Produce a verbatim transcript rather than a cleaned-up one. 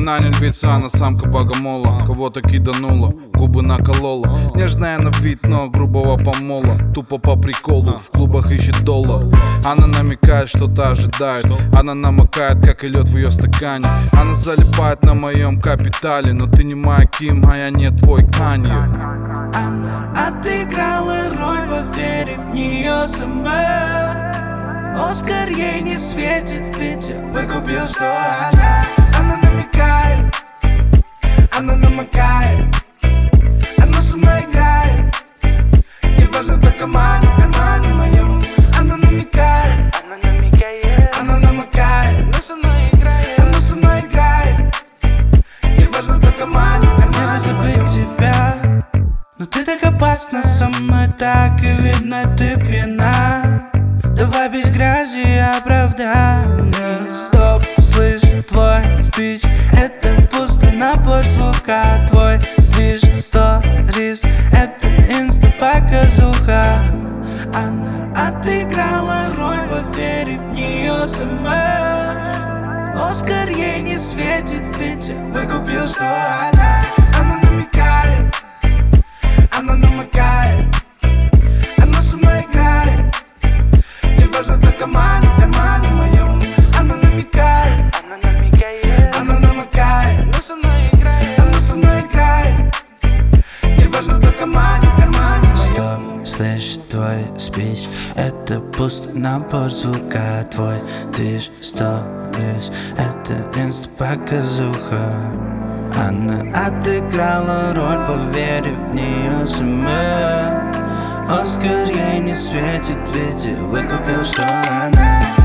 Она не львица, она самка богомола. Кого-то киданула, губы наколола. Нежная на вид, но грубого помола. Тупо по приколу, в клубах ищет доллар. Она намекает, что-то ожидает. Она намокает, как и лед в ее стакане. Она залипает на моем капитале. Но ты не моя Ким, а я не твой Канье. Она отыграла роль, поверив в нее сама. Оскар ей не светит, ведь я выкупил, что она. Она намекает, она намекает, она со мной играет. И важно только мани в кармане моем. Она намекает, она намекает, она намекает, она со мной играет, она со мной играет. И важно только мани в кармане забыть тебя. Но ты так опасна со мной, так и видно, ты пьяна. Давай без грязи и оправдания. Стоп, слышь, твой спич — это пустой набор звука. Твой движ, сторис — это инста-показуха. Она отыграла роль, поверив в нее сама. Оскар ей не светит, ведь я выкупил, что она. Она намекает, она намекает, она со мной играет. И важно только мани в кармане моем. Она намекает, она намекает, она намекает, она со мной играет, она со мной играет. И важно только мани в кармане моем. Стоп, слышь, твой спич — это пустой набор звука. Твой движ, сторис — это инста-показуха. Она отыграла роль, поверив в нее сама. Оскар ей не светит, ведь я выкупил, что она.